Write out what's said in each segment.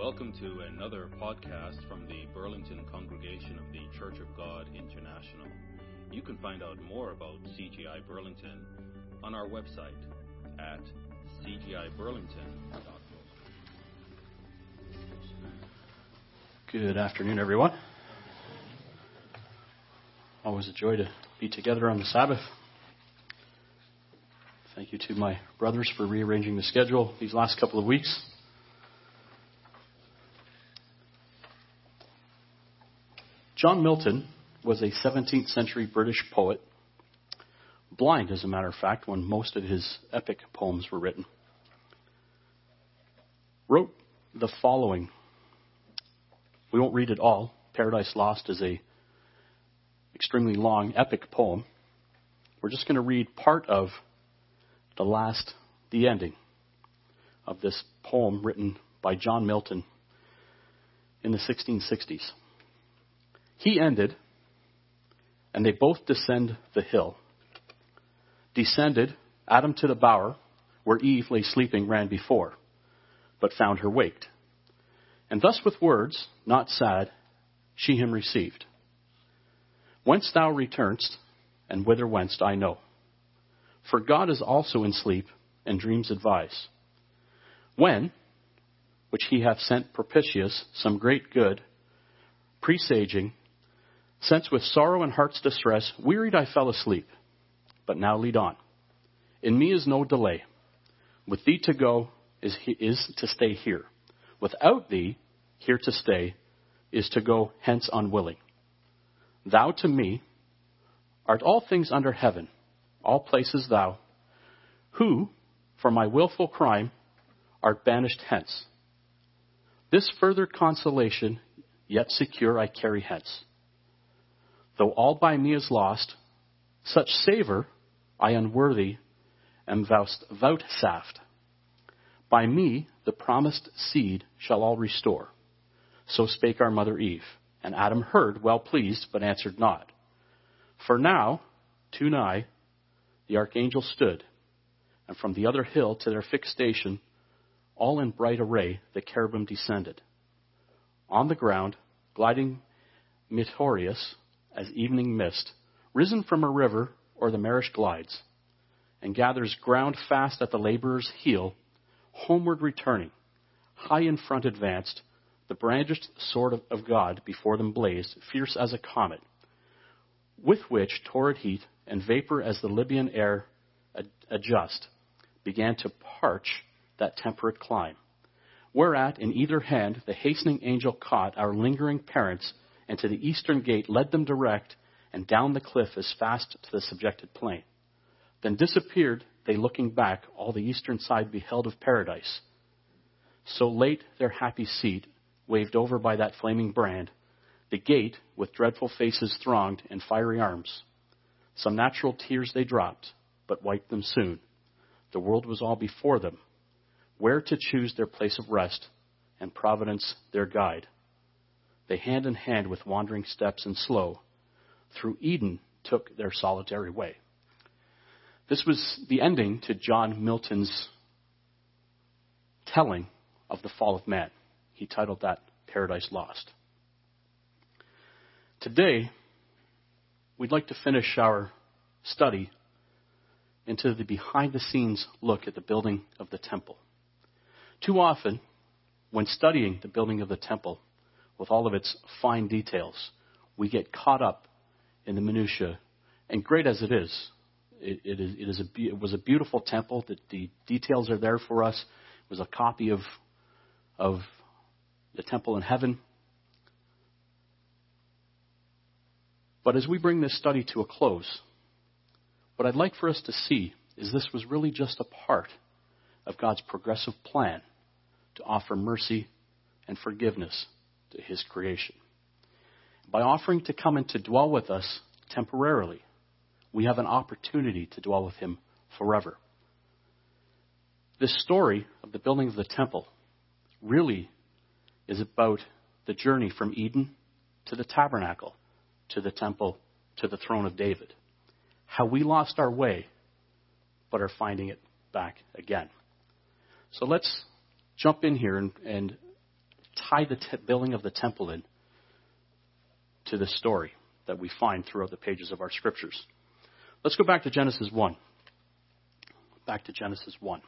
Welcome to another podcast from the Burlington Congregation of the Church of God International. You can find out more about CGI Burlington on our website at cgiburlington.org. Good afternoon, everyone. Always a joy to be together on the Sabbath. Thank you to my brothers for rearranging the schedule these last couple of weeks. John Milton was a 17th century British poet, blind as a matter of fact when most of his epic poems were written. Wrote the following. We won't read it all. Paradise Lost is a extremely long epic poem. We're just going to read part of the ending of this poem written by John Milton in the 1660s. He ended, and they both descend the hill. Descended, Adam to the bower, where Eve lay sleeping ran before, but found her waked. And thus with words, not sad, she him received. Whence thou returnest, and whither wentst, I know. For God is also in sleep, and dreams advise. When, which he hath sent propitious, some great good, presaging, since with sorrow and heart's distress, wearied I fell asleep. But now lead on. In me is no delay. With thee to go is to stay here. Without thee, here to stay, is to go hence unwilling. Thou to me art all things under heaven, all places thou, who, for my wilful crime, art banished hence. This further consolation, yet secure, I carry hence. Though all by me is lost, such savour I unworthy am vouchsafed. By me the promised seed shall all restore. So spake our mother Eve, and Adam heard, well pleased, but answered not. For now, too nigh, the archangel stood, and from the other hill to their fixed station, all in bright array, the cherubim descended. On the ground, gliding meteorous as evening mist, risen from a river or the marish glides, and gathers ground fast at the laborer's heel, homeward returning, high in front advanced, the brandished sword of God before them blazed, fierce as a comet, with which torrid heat and vapor as the Libyan air adjust, began to parch that temperate clime. Whereat in either hand the hastening angel caught our lingering parents, and to the eastern gate led them direct, and down the cliff as fast to the subjected plain. Then disappeared they, looking back, all the eastern side beheld of paradise. So late their happy seat, waved over by that flaming brand, the gate with dreadful faces thronged and fiery arms. Some natural tears they dropped, but wiped them soon. The world was all before them, where to choose their place of rest, and Providence their guide. They hand in hand with wandering steps and slow, through Eden took their solitary way. This was the ending to John Milton's telling of the fall of man. He titled that Paradise Lost. Today, we'd like to finish our study into the behind-the-scenes look at the building of the temple. Too often, when studying the building of the temple, with all of its fine details, we get caught up in the minutiae. And great as it is, it was a beautiful temple. The details are there for us. It was a copy of the temple in heaven. But as we bring this study to a close, what I'd like for us to see is this was really just a part of God's progressive plan to offer mercy and forgiveness to his creation. By offering to come and to dwell with us temporarily, we have an opportunity to dwell with him forever. This story of the building of the temple really is about the journey from Eden to the tabernacle, to the temple, to the throne of David. How we lost our way, but are finding it back again. So let's jump in here and tie the building of the temple in to this story that we find throughout the pages of our scriptures. Let's go back to Genesis 1. Back to Genesis 1.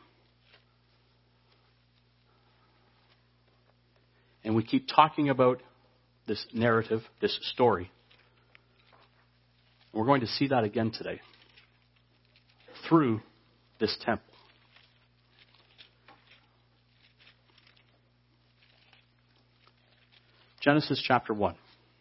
And we keep talking about this narrative, this story. We're going to see that again today through this temple. Genesis chapter 1.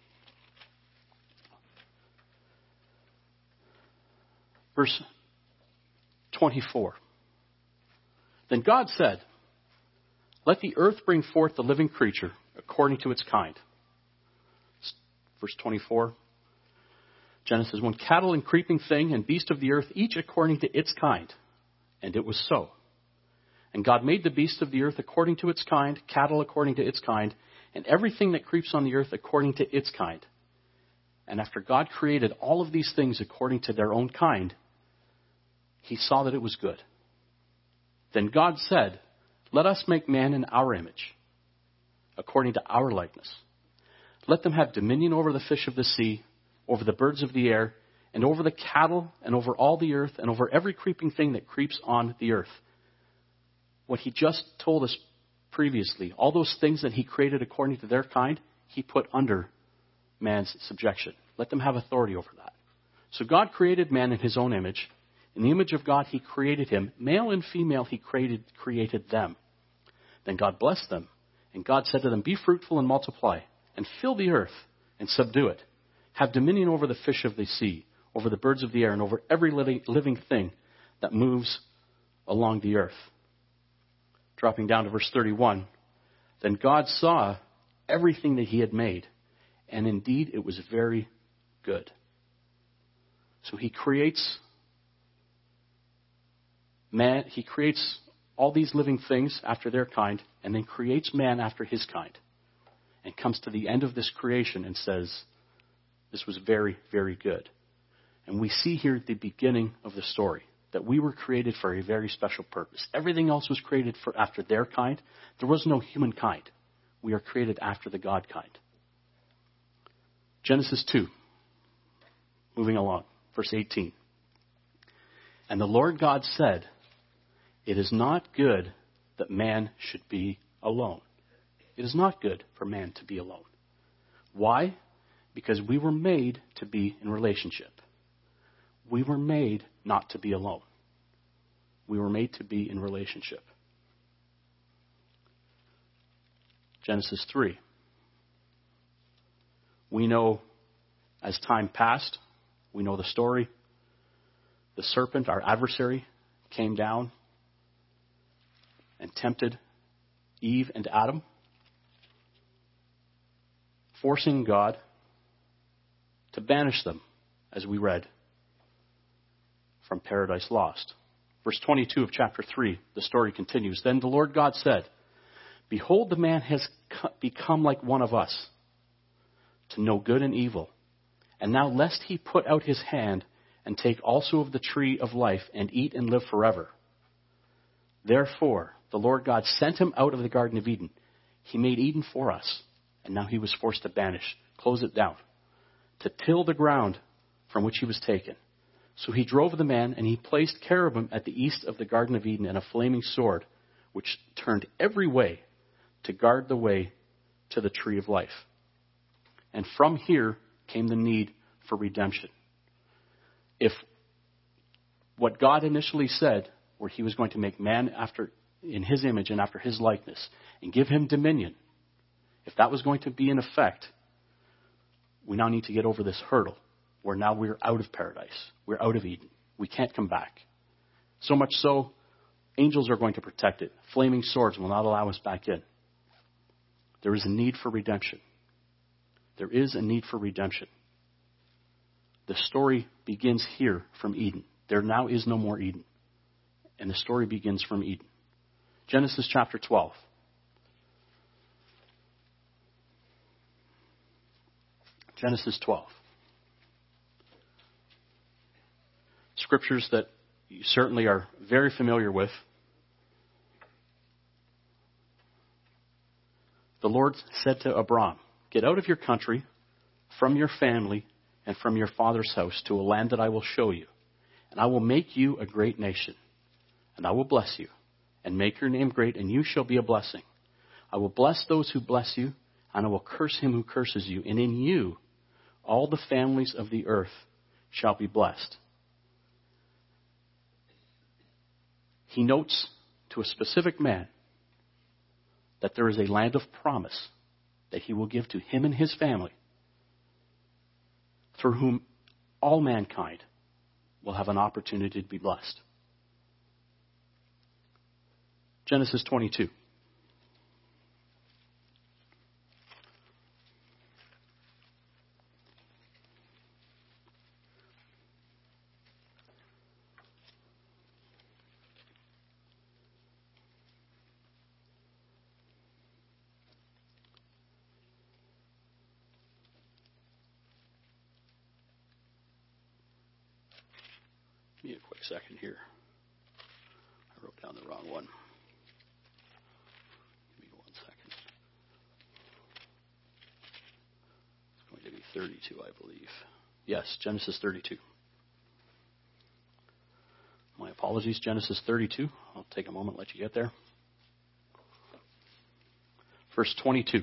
Verse 24. Then God said, "Let the earth bring forth the living creature according to its kind." Verse 24. Genesis 1. Cattle and creeping thing and beast of the earth, each according to its kind. And it was so. And God made the beast of the earth according to its kind, cattle according to its kind, and everything that creeps on the earth according to its kind. And after God created all of these things according to their own kind, he saw that it was good. Then God said, "Let us make man in our image, according to our likeness. Let them have dominion over the fish of the sea, over the birds of the air, and over the cattle, and over all the earth, and over every creeping thing that creeps on the earth." What he just told us previously, all those things that he created according to their kind, he put under man's subjection. Let them have authority over that. So God created man in his own image. In the image of God, he created him. Male and female, he created them. Then God blessed them. And God said to them, "Be fruitful and multiply, and fill the earth, and subdue it. Have dominion over the fish of the sea, over the birds of the air, and over every living thing that moves along the earth." Dropping down to verse 31. Then God saw everything that he had made, and indeed it was very good. So he creates man, he creates all these living things after their kind, and then creates man after his kind. And comes to the end of this creation and says, this was very, very good. And we see here at the beginning of the story that we were created for a very special purpose. Everything else was created for after their kind. There was no human kind. We are created after the God kind. Genesis 2. Moving along. Verse 18. And the Lord God said, "It is not good that man should be alone." It is not good for man to be alone. Why? Because we were made to be in relationship. We were made not to be alone. We were made to be in relationship. Genesis 3. We know as time passed, we know the story. The serpent, our adversary, came down and tempted Eve and Adam, forcing God to banish them, as we read from Paradise Lost. Verse 22 of chapter 3, the story continues. Then the Lord God said, "Behold, the man has become like one of us, to know good and evil. And now lest he put out his hand and take also of the tree of life and eat and live forever. Therefore, the Lord God sent him out of the Garden of Eden. He made Eden for us, and now he was forced to close it down, to till the ground from which he was taken. So he drove the man, and he placed cherubim at the east of the Garden of Eden and a flaming sword, which turned every way to guard the way to the tree of life." And from here came the need for redemption. If what God initially said, where he was going to make man in his image and after his likeness, and give him dominion, if that was going to be in effect, we now need to get over this hurdle, where now we're out of paradise. We're out of Eden. We can't come back. So much so, angels are going to protect it. Flaming swords will not allow us back in. There is a need for redemption. There is a need for redemption. The story begins here from Eden. There now is no more Eden. And the story begins from Eden. Genesis chapter 12. Genesis 12. Scriptures that you certainly are very familiar with. the Lord said to Abram, get out of your country, from your family, and from your father's house to a land that I will show you. And I will make you a great nation. And I will bless you and make your name great, and you shall be a blessing. I will bless those who bless you, and I will curse him who curses you. And in you all the families of the earth shall be blessed. He notes to a specific man that there is a land of promise that he will give to him and his family, through whom all mankind will have an opportunity to be blessed. Genesis 22. Give me a quick second here. I wrote down the wrong one. Give me 1 second. It's going to be 32, I believe. Yes, Genesis 32. My apologies, Genesis 32. I'll take a moment, let you get there. Verse 22.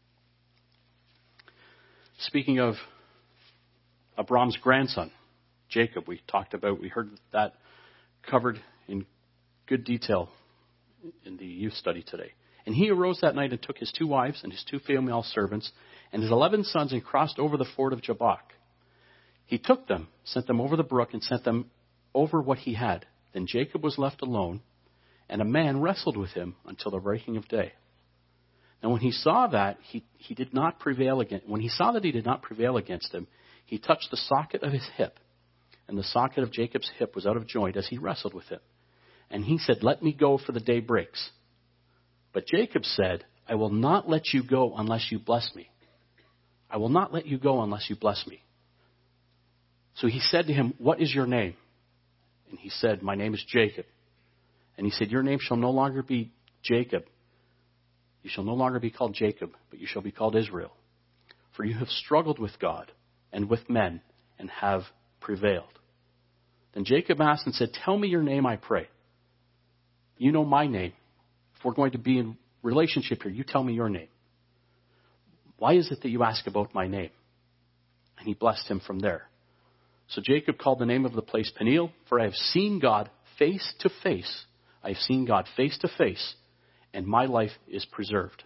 Speaking of Abram's grandson, Jacob, we heard that covered in good detail in the youth study today. And he arose that night and took his 2 wives and his 2 female servants and his 11 sons and crossed over the ford of Jabbok. He took them, sent them over the brook, and sent them over what he had. Then Jacob was left alone, and a man wrestled with him until the breaking of day. Now when he saw that he did not prevail against, when he saw that he did not prevail against him, he touched the socket of his hip. And the socket of Jacob's hip was out of joint as he wrestled with him. And he said, let me go, for the day breaks. But Jacob said, I will not let you go unless you bless me. I will not let you go unless you bless me. So he said to him, what is your name? And he said, my name is Jacob. And he said, your name shall no longer be Jacob. You shall no longer be called Jacob, but you shall be called Israel. For you have struggled with God and with men and have prevailed. Then Jacob asked and said, tell me your name, I pray. You know my name. If we're going to be in relationship here, you tell me your name. Why is it that you ask about my name? And he blessed him from there. So Jacob called the name of the place Peniel, for I have seen God face to face. I have seen God face to face, and my life is preserved.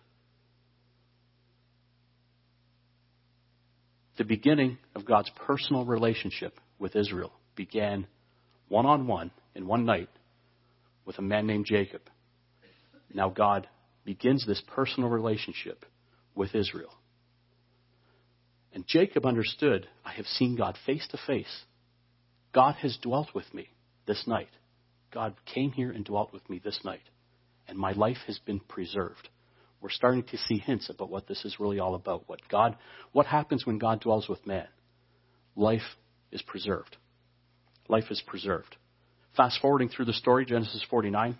The beginning of God's personal relationship with Israel began one-on-one in one night with a man named Jacob. Now God begins this personal relationship with Israel. And Jacob understood, I have seen God face to face. God has dwelt with me this night. God came here and dwelt with me this night. And my life has been preserved. We're starting to see hints about what this is really all about. What happens when God dwells with man? Life is preserved. Life is preserved. Fast forwarding through the story, Genesis 49.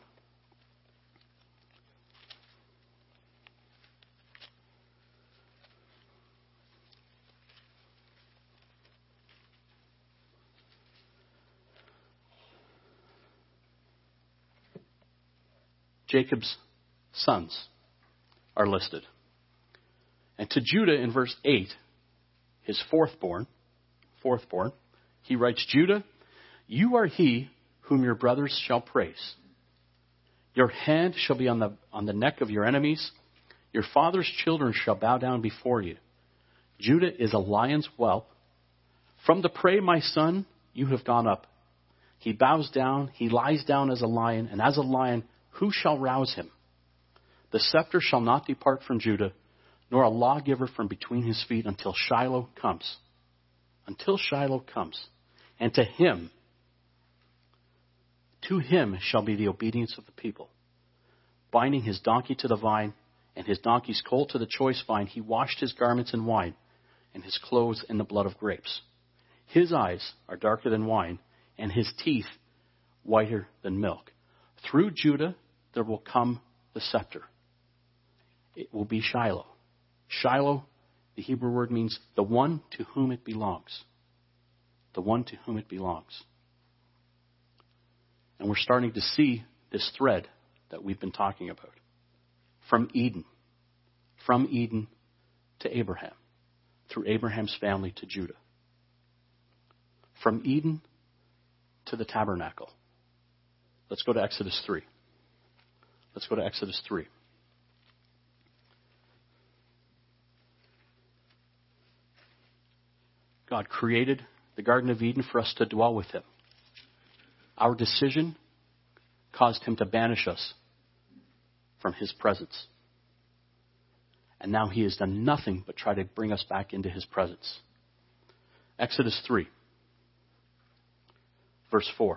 Jacob's sons are listed. And to Judah in verse 8, his fourthborn, he writes, Judah, you are he whom your brothers shall praise. Your hand shall be on the neck of your enemies. Your father's children shall bow down before you. Judah is a lion's whelp. From the prey, my son, you have gone up. He bows down, he lies down as a lion, and as a lion, who shall rouse him? The scepter shall not depart from Judah, nor a lawgiver from between his feet until Shiloh comes. Until Shiloh comes. And to him shall be the obedience of the people. Binding his donkey to the vine, and his donkey's colt to the choice vine, he washed his garments in wine, and his clothes in the blood of grapes. His eyes are darker than wine, and his teeth whiter than milk. Through Judah there will come the scepter, it will be Shiloh. Shiloh, the Hebrew word, means the one to whom it belongs. The one to whom it belongs. And we're starting to see this thread that we've been talking about. From Eden to Abraham, through Abraham's family to Judah. From Eden to the tabernacle. Let's go to Exodus 3. Let's go to Exodus 3. God created the Garden of Eden for us to dwell with him. Our decision caused him to banish us from his presence. And now he has done nothing but try to bring us back into his presence. Exodus 3, verse 4.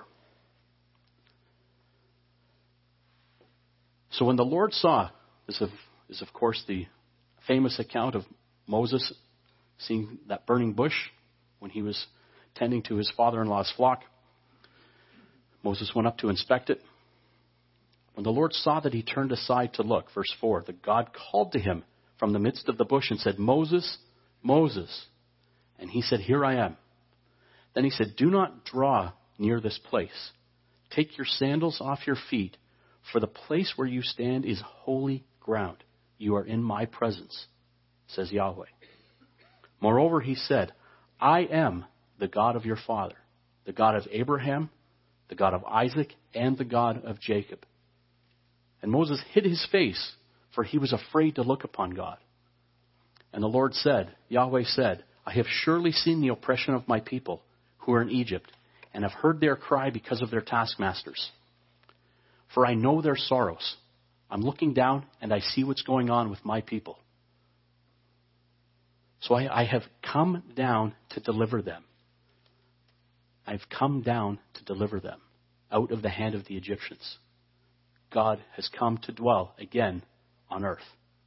So when the Lord saw, this is of course the famous account of Moses seeing that burning bush when he was tending to his father-in-law's flock. Moses went up to inspect it. When the Lord saw that he turned aside to look, verse 4, the God called to him from the midst of the bush and said, Moses, Moses. And he said, here I am. Then he said, do not draw near this place. Take your sandals off your feet, for the place where you stand is holy ground. You are in my presence, says Yahweh. Moreover, he said, I am the God of your father, the God of Abraham, the God of Isaac, and the God of Jacob. And Moses hid his face, for he was afraid to look upon God. And the Lord said, Yahweh said, I have surely seen the oppression of my people who are in Egypt, and have heard their cry because of their taskmasters. For I know their sorrows. I'm looking down and I see what's going on with my people. So I have come down to deliver them. I've come down to deliver them out of the hand of the Egyptians. God has come to dwell again on earth.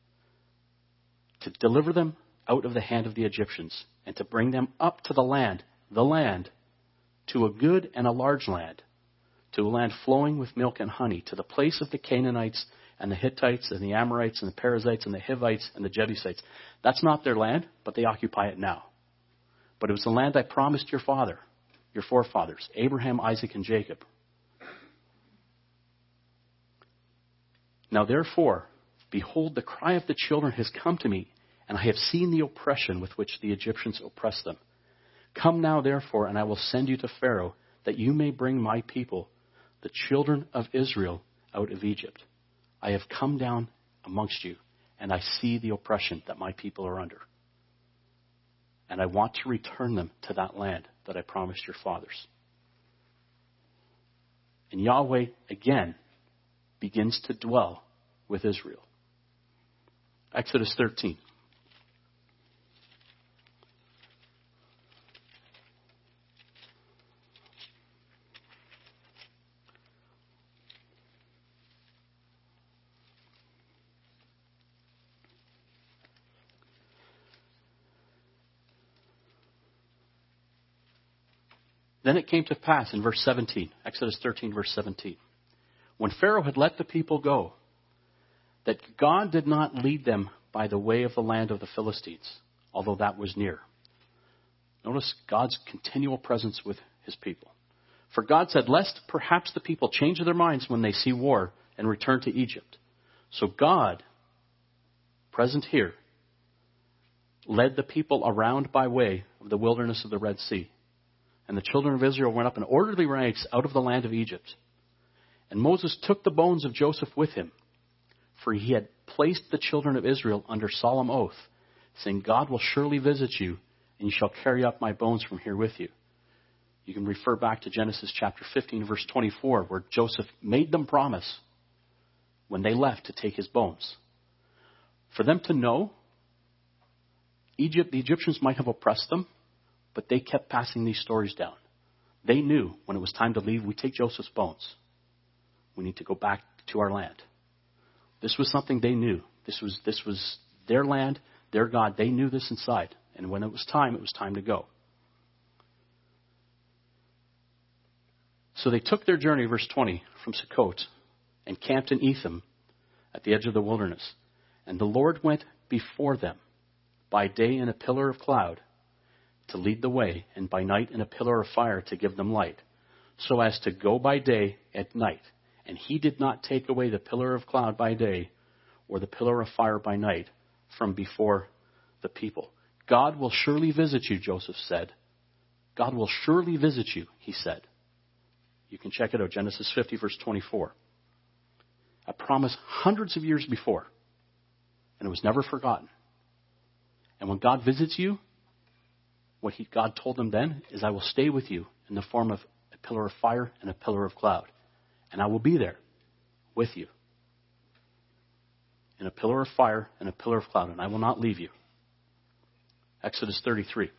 To deliver them out of the hand of the Egyptians and to bring them up to the land, to a good and a large land, to a land flowing with milk and honey, to the place of the Canaanites and the Hittites and the Amorites and the Perizzites and the Hivites and the Jebusites. That's not their land, but they occupy it now. But it was the land I promised your forefathers, Abraham, Isaac, and Jacob. Now therefore, behold, the cry of the children has come to me, and I have seen the oppression with which the Egyptians oppress them. Come now therefore, and I will send you to Pharaoh, that you may bring my people, the children of Israel, out of Egypt. I have come down amongst you, and I see the oppression that my people are under. And I want to return them to that land that I promised your fathers. And Yahweh again begins to dwell with Israel. Exodus 13. Then it came to pass in verse 17, Exodus 13, verse 17, when Pharaoh had let the people go, that God did not lead them by the way of the land of the Philistines, although that was near. Notice God's continual presence with his people. For God said, lest perhaps the people change their minds when they see war and return to Egypt. So God, present here, led the people around by way of the wilderness of the Red Sea. And the children of Israel went up in orderly ranks out of the land of Egypt. And Moses took the bones of Joseph with him, for he had placed the children of Israel under solemn oath, saying, God will surely visit you, and you shall carry up my bones from here with you. You can refer back to Genesis chapter 15, verse 24, where Joseph made them promise when they left to take his bones. For them to know, the Egyptians might have oppressed them, but they kept passing these stories down. They knew when it was time to leave, we take Joseph's bones. We need to go back to our land. This was something they knew. This was their land, their God. They knew this inside. And when it was time to go. So they took their journey, verse 20, from Sukkot and camped in Etham at the edge of the wilderness. And the Lord went before them by day in a pillar of cloud to lead the way, and by night in a pillar of fire to give them light, so as to go by day at night. And he did not take away the pillar of cloud by day or the pillar of fire by night from before the people. God will surely visit you, Joseph said. God will surely visit you, he said. You can check it out, Genesis 50, verse 24. A promise hundreds of years before, and it was never forgotten. And when God visits you, what God told them then is, I will stay with you in the form of a pillar of fire and a pillar of cloud. And I will be there with you in a pillar of fire and a pillar of cloud, and I will not leave you. Exodus 33.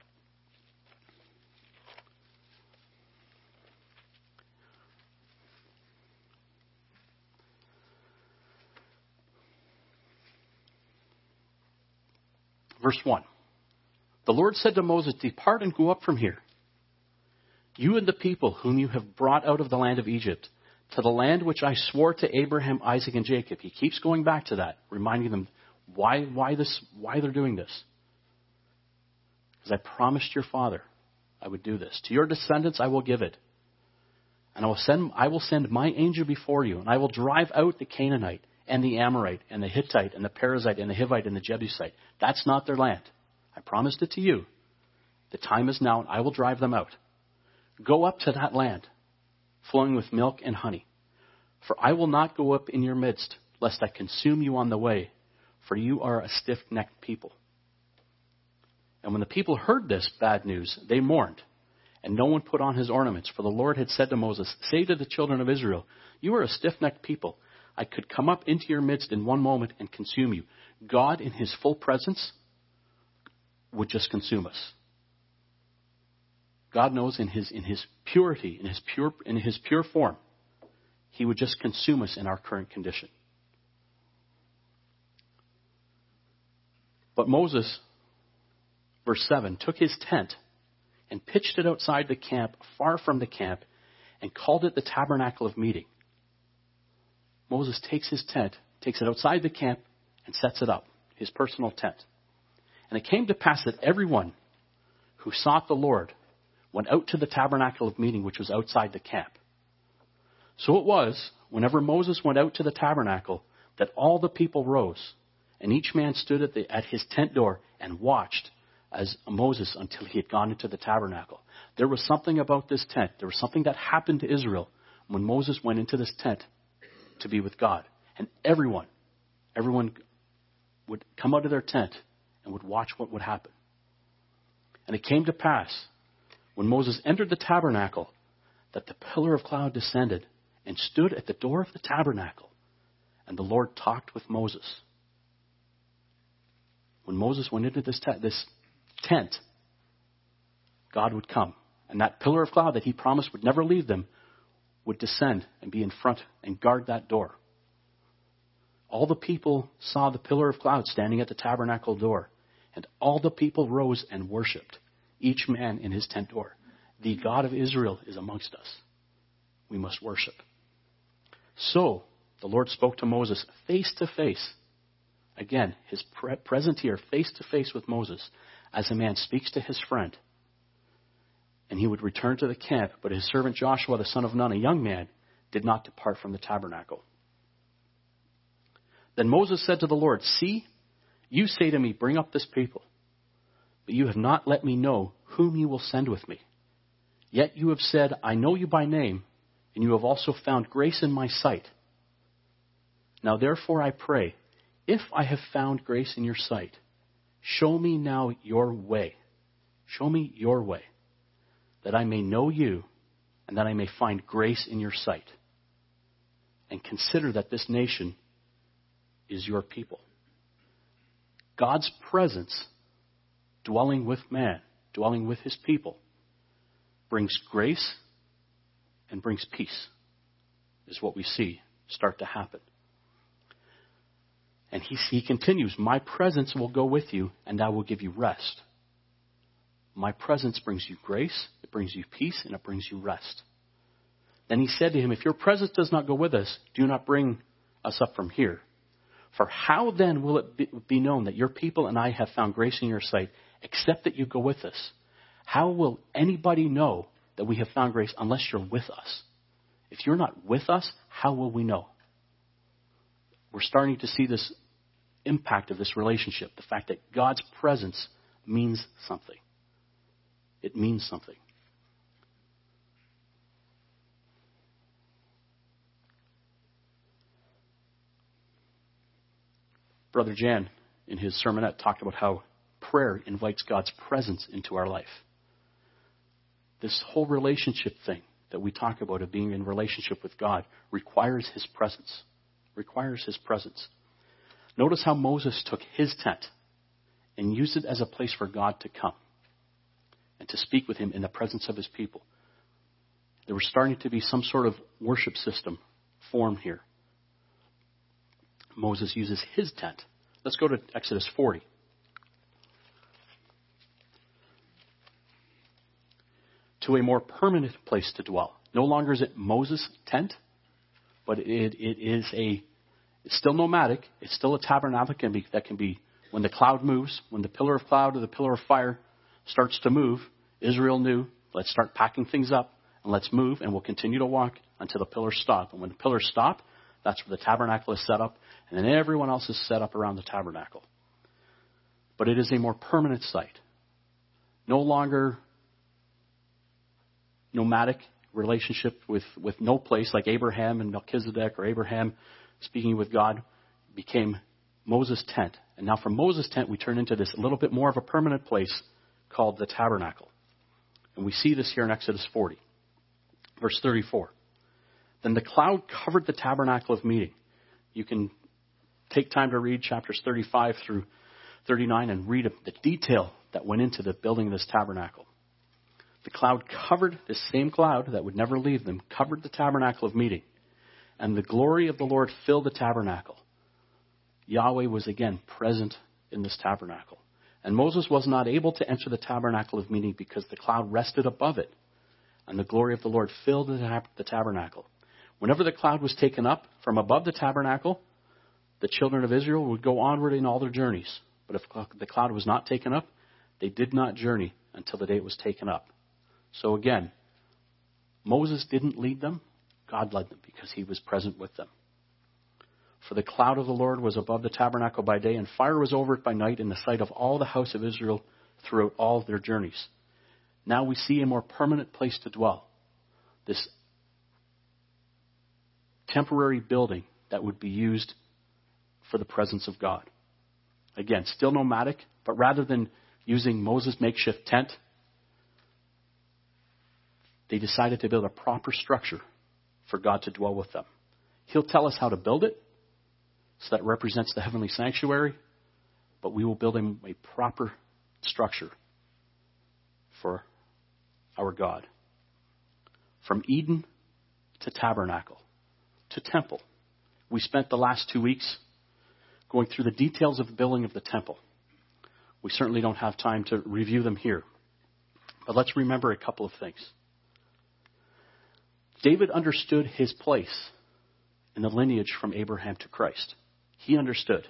Verse 1. The Lord said to Moses, depart and go up from here, you and the people whom you have brought out of the land of Egypt, to the land which I swore to Abraham, Isaac, and Jacob. He keeps going back to that, reminding them why they're doing this. Because I promised your father I would do this. To your descendants I will give it. And I will send my angel before you, and I will drive out the Canaanite and the Amorite and the Hittite and the Perizzite and the Hivite and the Jebusite. That's not their land. I promised it to you. The time is now, and I will drive them out. Go up to that land, flowing with milk and honey. For I will not go up in your midst, lest I consume you on the way, for you are a stiff-necked people. And when the people heard this bad news, they mourned, and no one put on his ornaments. For the Lord had said to Moses, say to the children of Israel, you are a stiff-necked people. I could come up into your midst in one moment and consume you. God, in his full presence, would just consume us. God knows in his purity, in his pure form, he would just consume us in our current condition. But Moses, verse 7, took his tent and pitched it outside the camp, far from the camp, and called it the tabernacle of meeting. Moses takes his tent, takes it outside the camp, and sets it up, his personal tent. And it came to pass that everyone who sought the Lord went out to the tabernacle of meeting, which was outside the camp. So it was, whenever Moses went out to the tabernacle, that all the people rose, and each man stood at his tent door and watched as Moses until he had gone into the tabernacle. There was something about this tent. There was something that happened to Israel when Moses went into this tent to be with God. And everyone would come out of their tent and would watch what would happen. And it came to pass, when Moses entered the tabernacle, that the pillar of cloud descended and stood at the door of the tabernacle, and the Lord talked with Moses. When Moses went into this tent, God would come, and that pillar of cloud that he promised would never leave them would descend and be in front and guard that door. All the people saw the pillar of cloud standing at the tabernacle door, and all the people rose and worshipped, each man in his tent door. The God of Israel is amongst us. We must worship. So the Lord spoke to Moses face to face. Again, his present here, face to face with Moses, as a man speaks to his friend. And he would return to the camp, but his servant Joshua, the son of Nun, a young man, did not depart from the tabernacle. Then Moses said to the Lord, see, you say to me, bring up this people, but you have not let me know whom you will send with me. Yet you have said, I know you by name, and you have also found grace in my sight. Now therefore I pray, if I have found grace in your sight, show me now your way. Show me your way, that I may know you, and that I may find grace in your sight. And consider that this nation is your people. God's presence, dwelling with man, dwelling with his people, brings grace and brings peace, is what we see start to happen. And he continues, my presence will go with you, and I will give you rest. My presence brings you grace, it brings you peace, and it brings you rest. Then he said to him, if your presence does not go with us, do not bring us up from here. For how then will it be known that your people and I have found grace in your sight, except that you go with us? How will anybody know that we have found grace unless you're with us? If you're not with us, how will we know? We're starting to see this impact of this relationship, the fact that God's presence means something. It means something. Brother Jan, in his sermonette, talked about how prayer invites God's presence into our life. This whole relationship thing that we talk about of being in relationship with God requires His presence. Requires His presence. Notice how Moses took his tent and used it as a place for God to come and to speak with Him in the presence of His people. There was starting to be some sort of worship system formed here. Moses uses his tent. Let's go to Exodus 40. To a more permanent place to dwell. No longer is it Moses' tent, but it's still nomadic. It's still a tabernacle that can be when the cloud moves, when the pillar of cloud or the pillar of fire starts to move. Israel knew, let's start packing things up and let's move, and we'll continue to walk until the pillars stop. And when the pillars stop, that's where the tabernacle is set up, and then everyone else is set up around the tabernacle. But it is a more permanent site. No longer nomadic relationship with no place like Abraham and Melchizedek, or Abraham speaking with God became Moses' tent. And now from Moses' tent we turn into this a little bit more of a permanent place called the tabernacle. And we see this here in Exodus 40. Verse 34. Then the cloud covered the tabernacle of meeting. You can take time to read chapters 35 through 39 and read the detail that went into the building of this tabernacle. The cloud covered, this same cloud that would never leave them, covered the tabernacle of meeting. And the glory of the Lord filled the tabernacle. Yahweh was again present in this tabernacle. And Moses was not able to enter the tabernacle of meeting because the cloud rested above it. And the glory of the Lord filled the tabernacle. Whenever the cloud was taken up from above the tabernacle, the children of Israel would go onward in all their journeys. But if the cloud was not taken up, they did not journey until the day it was taken up. So again, Moses didn't lead them. God led them because He was present with them. For the cloud of the Lord was above the tabernacle by day, and fire was over it by night in the sight of all the house of Israel throughout all their journeys. Now we see a more permanent place to dwell. This temporary building that would be used for the presence of God. Again, still nomadic, but rather than using Moses' makeshift tent, they decided to build a proper structure for God to dwell with them. He'll tell us how to build it, so that it represents the heavenly sanctuary, but we will build Him a proper structure for our God. From Eden to tabernacle to temple. We spent the last 2 weeks going through the details of the building of the temple. We certainly don't have time to review them here. But let's remember a couple of things. David understood his place in the lineage from Abraham to Christ. He understood.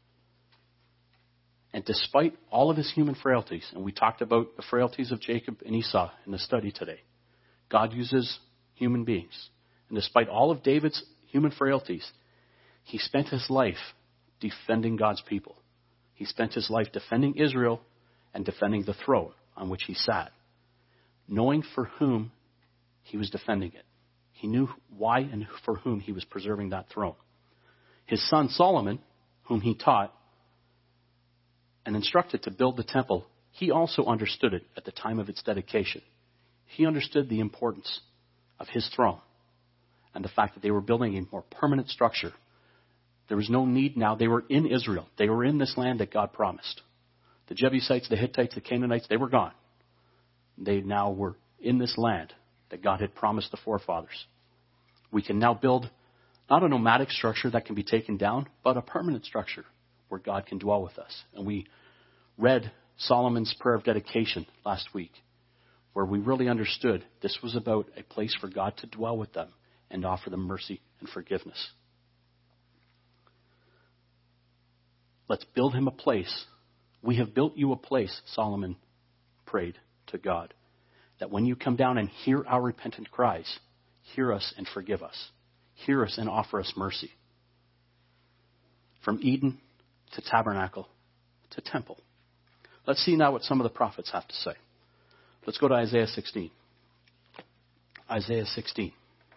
And despite all of his human frailties, and we talked about the frailties of Jacob and Esau in the study today, God uses human beings. And despite all of David's human frailties, he spent his life defending God's people. He spent his life defending Israel and defending the throne on which he sat, knowing for whom he was defending it. He knew why and for whom he was preserving that throne. His son Solomon, whom he taught and instructed to build the temple, he also understood it at the time of its dedication. He understood the importance of his throne and the fact that they were building a more permanent structure. There was no need now. They were in Israel. They were in this land that God promised. The Jebusites, the Hittites, the Canaanites, they were gone. They now were in this land that God had promised the forefathers. We can now build not a nomadic structure that can be taken down, but a permanent structure where God can dwell with us. And we read Solomon's prayer of dedication last week, where we really understood this was about a place for God to dwell with them and offer them mercy and forgiveness. Let's build him a place. We have built you a place, Solomon prayed to God, that when you come down and hear our repentant cries, hear us and forgive us. Hear us and offer us mercy. From Eden to tabernacle to temple. Let's see now what some of the prophets have to say. Let's go to Isaiah 16. Isaiah 16.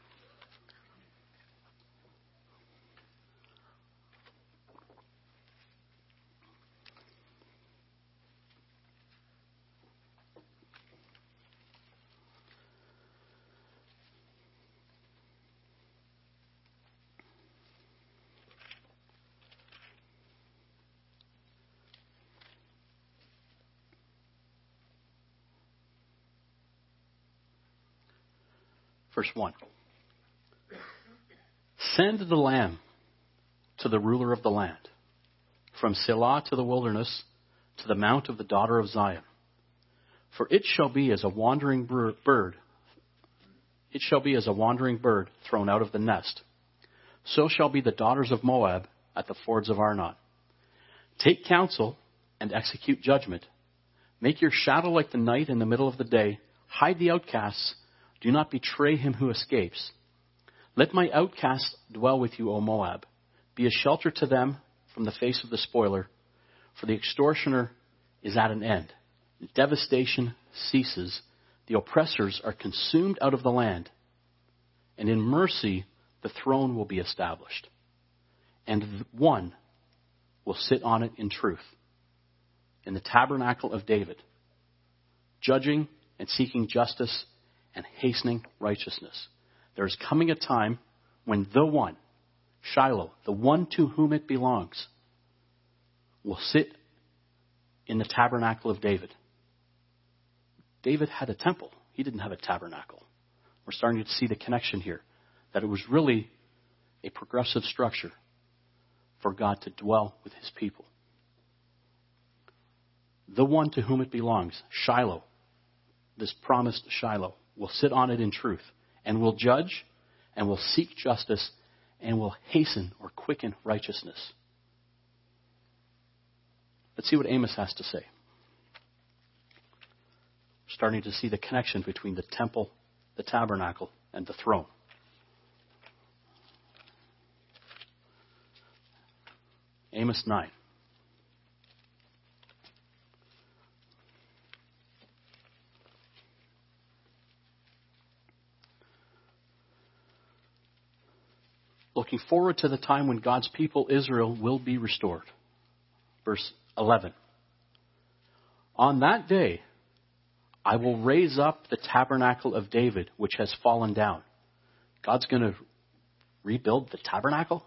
Verse 1. Send the lamb to the ruler of the land, from Selah to the wilderness, to the mount of the daughter of Zion. For it shall be as a wandering bird. It shall be as a wandering bird thrown out of the nest. So shall be the daughters of Moab at the fords of Arnon. Take counsel and execute judgment. Make your shadow like the night in the middle of the day. Hide the outcasts. Do not betray him who escapes. Let my outcasts dwell with you, O Moab. Be a shelter to them from the face of the spoiler, for the extortioner is at an end. Devastation ceases. The oppressors are consumed out of the land. And in mercy, the throne will be established. And one will sit on it in truth, in the tabernacle of David, judging and seeking justice and hastening righteousness. There is coming a time when the one, Shiloh, the one to whom it belongs, will sit in the tabernacle of David. David had a temple. He didn't have a tabernacle. We're starting to see the connection here, that it was really a progressive structure for God to dwell with his people. The one to whom it belongs, Shiloh, this promised Shiloh, will sit on it in truth, and will judge, and will seek justice, and will hasten or quicken righteousness. Let's see what Amos has to say. We're starting to see the connection between the temple, the tabernacle, and the throne. Amos 9. Looking forward to the time when God's people, Israel, will be restored. Verse 11. On that day, I will raise up the tabernacle of David, which has fallen down. God's going to rebuild the tabernacle?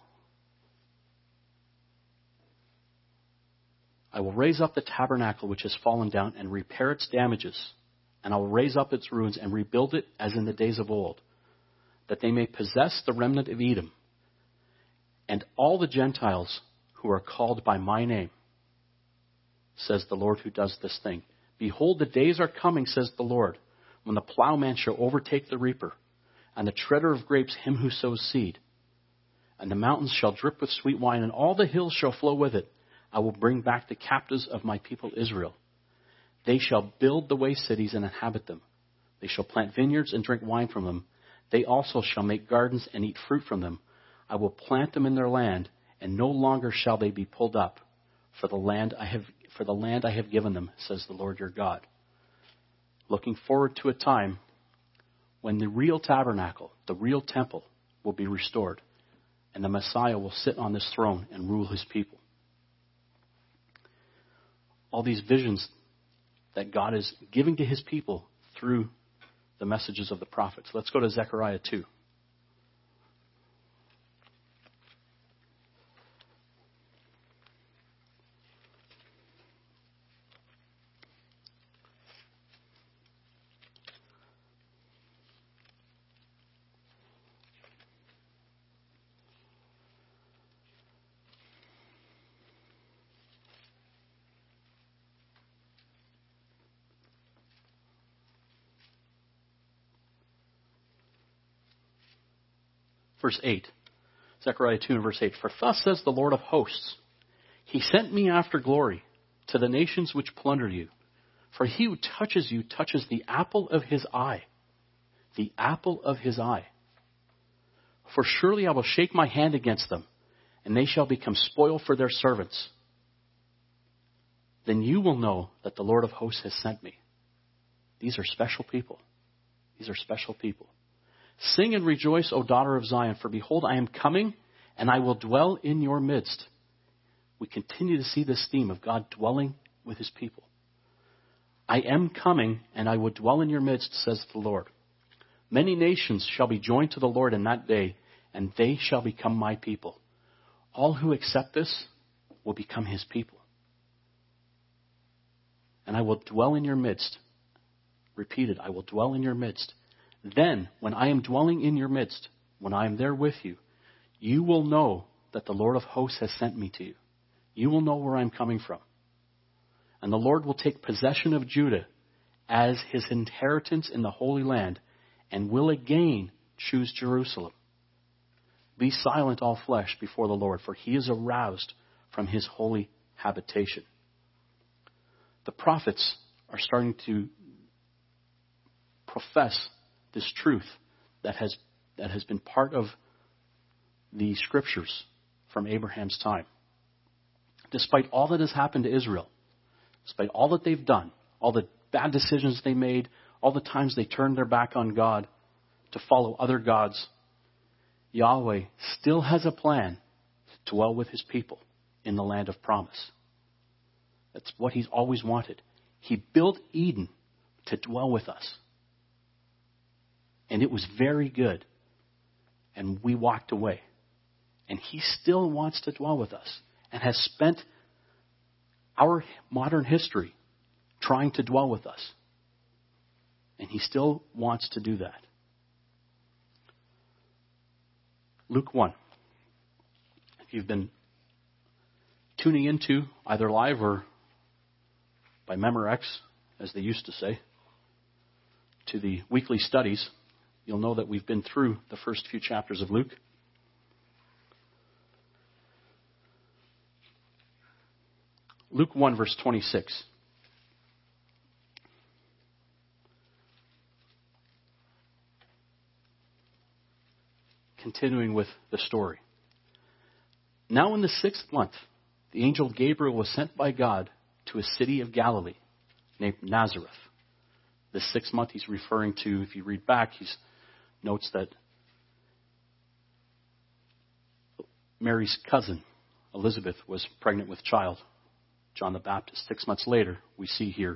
I will raise up the tabernacle which has fallen down and repair its damages. And I will raise up its ruins and rebuild it as in the days of old, that they may possess the remnant of Edom and all the Gentiles who are called by my name, says the Lord who does this thing. Behold, the days are coming, says the Lord, when the plowman shall overtake the reaper, and the treader of grapes him who sows seed. And the mountains shall drip with sweet wine, and all the hills shall flow with it. I will bring back the captives of my people Israel. They shall build the waste cities and inhabit them. They shall plant vineyards and drink wine from them. They also shall make gardens and eat fruit from them. I will plant them in their land, and no longer shall they be pulled up, for the land I have given them, says the Lord your God. Looking forward to a time when the real tabernacle, the real temple, will be restored, and the Messiah will sit on this throne and rule his people. All these visions that God is giving to his people through the messages of the prophets. Let's go to Zechariah 2. Verse 8. Zechariah 2 and verse 8. For thus says the Lord of hosts, He sent me after glory to the nations which plunder you. For he who touches you touches the apple of his eye. The apple of his eye. For surely I will shake my hand against them, and they shall become spoil for their servants. Then you will know that the Lord of hosts has sent me. These are special people. These are special people. Sing and rejoice, O daughter of Zion, for behold, I am coming, and I will dwell in your midst. We continue to see this theme of God dwelling with his people. I am coming, and I will dwell in your midst, says the Lord. Many nations shall be joined to the Lord in that day, and they shall become my people. All who accept this will become his people. And I will dwell in your midst. Repeated, I will dwell in your midst. Then, when I am dwelling in your midst, when I am there with you, you will know that the Lord of hosts has sent me to you. You will know where I'm coming from. And the Lord will take possession of Judah as his inheritance in the Holy Land, and will again choose Jerusalem. Be silent, all flesh, before the Lord, for he is aroused from his holy habitation. The prophets are starting to profess this truth that has been part of the scriptures from Abraham's time. Despite all that has happened to Israel, despite all that they've done, all the bad decisions they made, all the times they turned their back on God to follow other gods, Yahweh still has a plan to dwell with his people in the land of promise. That's what he's always wanted. He built Eden to dwell with us. And it was very good. And we walked away. And he still wants to dwell with us and has spent our modern history trying to dwell with us. And he still wants to do that. Luke 1. If you've been tuning into either live or by Memorex, as they used to say, to the weekly studies, you'll know that we've been through the first few chapters of Luke. Luke 1, verse 26. Continuing with the story. Now in the 6th month, the angel Gabriel was sent by God to a city of Galilee named Nazareth. The 6th month he's referring to, if you read back, he notes that Mary's cousin, Elizabeth, was pregnant with child, John the Baptist. 6 months later, we see here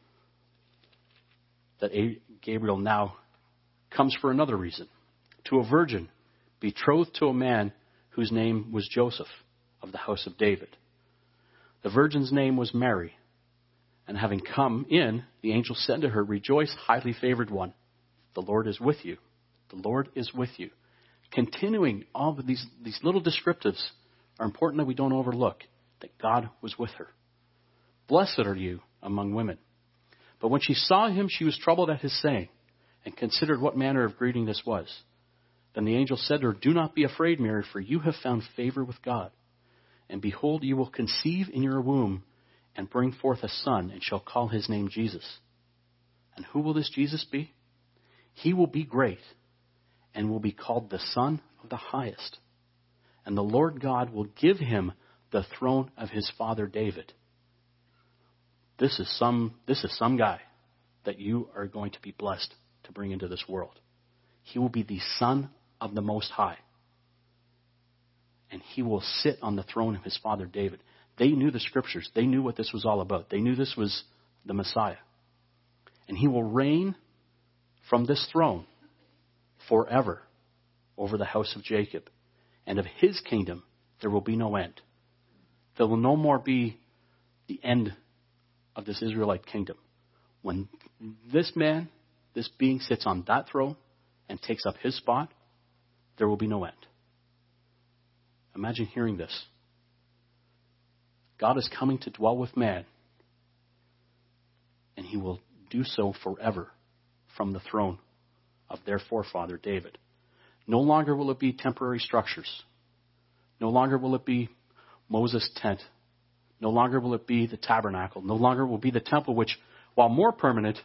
that Gabriel now comes for another reason. To a virgin betrothed to a man whose name was Joseph, of the house of David. The virgin's name was Mary. And having come in, the angel said to her, Rejoice, highly favored one. The Lord is with you. The Lord is with you. Continuing, all of these little descriptives are important that we don't overlook, that God was with her. Blessed are you among women. But when she saw him, she was troubled at his saying, and considered what manner of greeting this was. Then the angel said to her, Do not be afraid, Mary, for you have found favor with God. And behold, you will conceive in your womb and bring forth a son, and shall call his name Jesus. And who will this Jesus be? He will be great, and will be called the Son of the Highest. And the Lord God will give him the throne of his father David. This is some guy that you are going to be blessed to bring into this world. He will be the Son of the Most High. And he will sit on the throne of his father David. They knew the scriptures. They knew what this was all about. They knew this was the Messiah. And he will reign from this throne forever over the house of Jacob. And of his kingdom there will be no end. There will no more be the end of this Israelite kingdom. When this man, this being sits on that throne and takes up his spot, there will be no end. Imagine hearing this. God is coming to dwell with man, and he will do so forever from the throne of their forefather David. No longer will it be temporary structures. No longer will it be Moses' tent No longer will it be the tabernacle. No longer will it be the temple, which, while more permanent,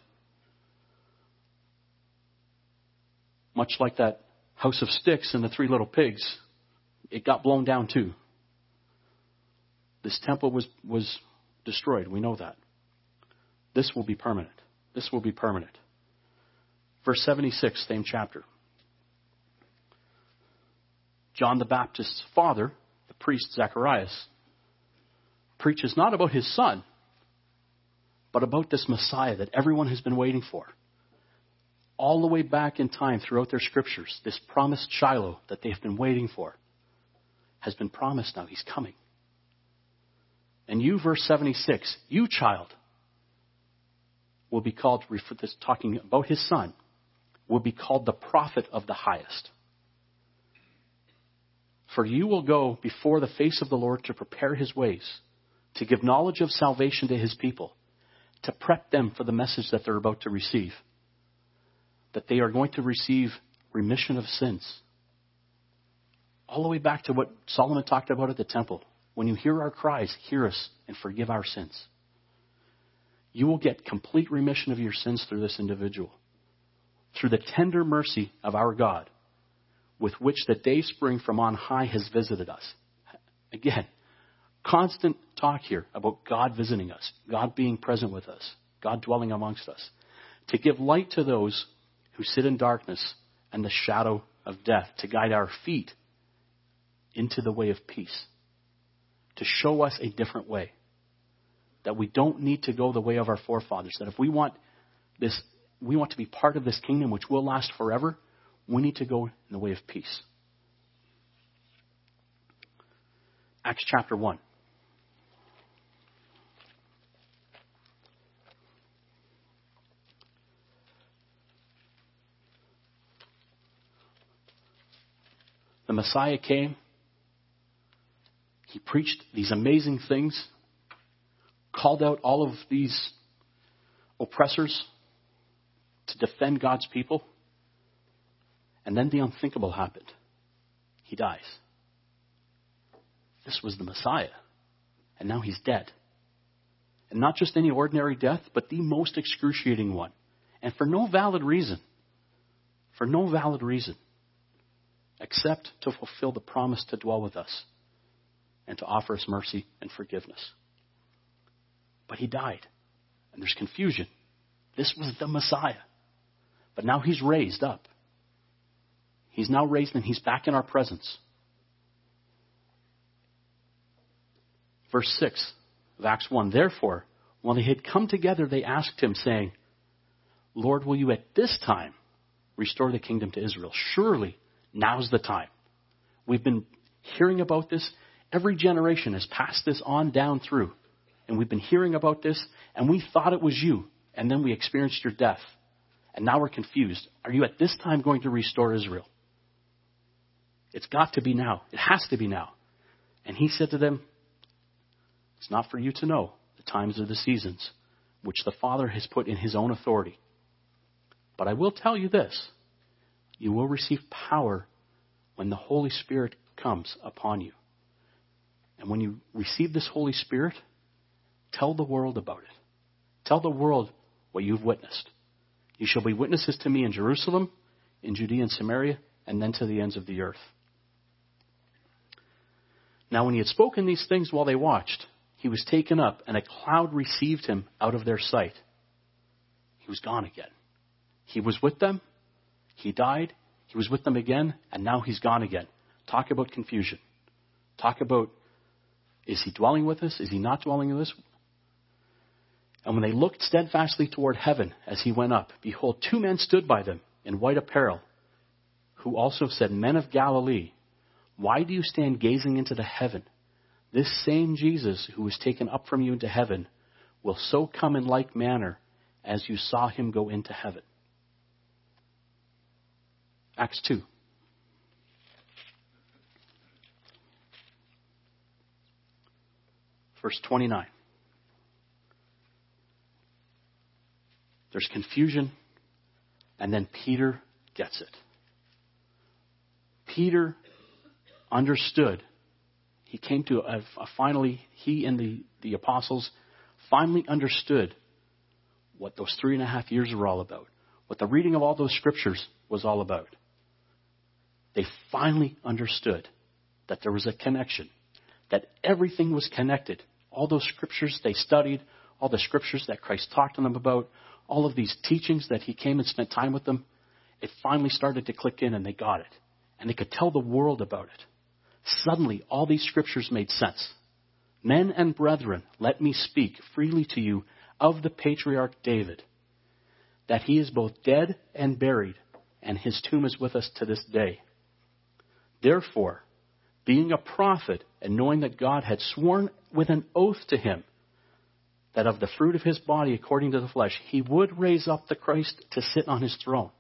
much like that house of sticks and the 3 little pigs, it got blown down too. This temple was destroyed. We know that. This will be permanent. This will be permanent. Verse 76, same chapter. John the Baptist's father, the priest Zacharias, preaches not about his son, but about this Messiah that everyone has been waiting for. All the way back in time throughout their scriptures, this promised Shiloh that they've been waiting for has been promised now. He's coming. And you, verse 76, you child, will be called, talking about his son, will be called the prophet of the highest. For you will go before the face of the Lord to prepare his ways, to give knowledge of salvation to his people, to prep them for the message that they're about to receive, that they are going to receive remission of sins. All the way back to what Solomon talked about at the temple. When you hear our cries, hear us and forgive our sins. You will get complete remission of your sins through this individual, through the tender mercy of our God, with which the day spring from on high has visited us. Again, constant talk here about God visiting us, God being present with us, God dwelling amongst us, to give light to those who sit in darkness and the shadow of death, to guide our feet into the way of peace, to show us a different way, that we don't need to go the way of our forefathers, that if we want to be part of this kingdom which will last forever, we need to go in the way of peace. Acts chapter 1. The Messiah came. He preached these amazing things, called out all of these oppressors to defend God's people. And then the unthinkable happened. He dies. This was the Messiah. And now he's dead. And not just any ordinary death, but the most excruciating one. And for no valid reason. For no valid reason. Except to fulfill the promise to dwell with us and to offer us mercy and forgiveness. But he died. And there's confusion. This was the Messiah. But now he's raised up. He's now raised and he's back in our presence. Verse 6 of Acts 1. Therefore, when they had come together, they asked him, saying, Lord, will you at this time restore the kingdom to Israel? Surely now's the time. We've been hearing about this. Every generation has passed this on down through. And we've been hearing about this, and we thought it was you. And then we experienced your death. And now we're confused. Are you at this time going to restore Israel? It's got to be now. It has to be now. And he said to them, it's not for you to know the times or the seasons which the Father has put in his own authority. But I will tell you this. You will receive power when the Holy Spirit comes upon you. And when you receive this Holy Spirit, tell the world about it. Tell the world what you've witnessed. You shall be witnesses to me in Jerusalem, in Judea and Samaria, and then to the ends of the earth. Now when he had spoken these things while they watched, he was taken up, and a cloud received him out of their sight. He was gone again. He was with them. He died. He was with them again, and now he's gone again. Talk about confusion. Talk about, is he dwelling with us? Is he not dwelling with us? And when they looked steadfastly toward heaven as he went up, behold, 2 men stood by them in white apparel, who also said, Men of Galilee, why do you stand gazing into the heaven? This same Jesus who was taken up from you into heaven will so come in like manner as you saw him go into heaven. Acts 2. Verse 29. There's confusion, and then Peter gets it. Peter understood. he came to finally, he and the apostles finally understood what those 3.5 years were all about, what the reading of all those scriptures was all about. They finally understood that there was a connection, that everything was connected. All those scriptures they studied, all the scriptures that Christ talked to them about, all of these teachings that he came and spent time with them, it finally started to click in and they got it. And they could tell the world about it. Suddenly, all these scriptures made sense. Men and brethren, let me speak freely to you of the patriarch David, that he is both dead and buried, and his tomb is with us to this day. Therefore, being a prophet and knowing that God had sworn with an oath to him that of the fruit of his body according to the flesh, he would raise up the Christ to sit on his throne.